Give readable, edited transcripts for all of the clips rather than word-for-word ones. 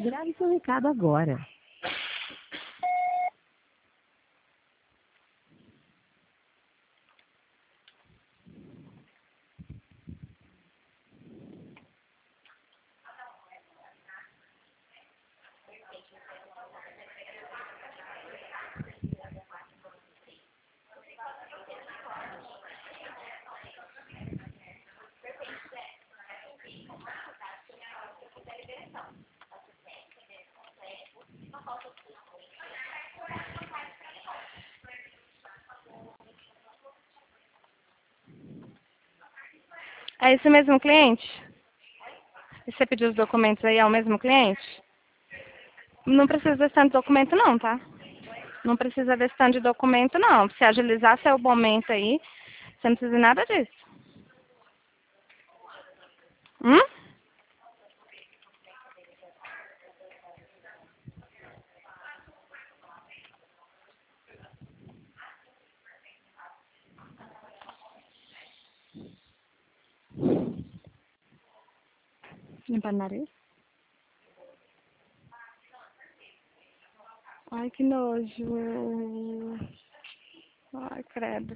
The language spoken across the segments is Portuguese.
Grave seu recado agora. É esse mesmo cliente? E você pediu os documentos aí ao mesmo cliente? Não precisa desse tanto de documento não, tá? Não precisa desse tanto de documento não. Se agilizar seu momento aí, você não precisa de nada disso. Hum? Limpar o nariz? Ai, que nojo. Ai, credo.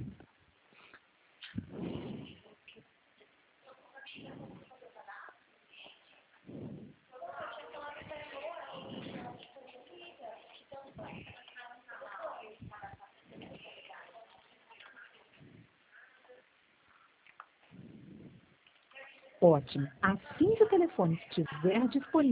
Ótimo. Assim que o telefone estiver disponível,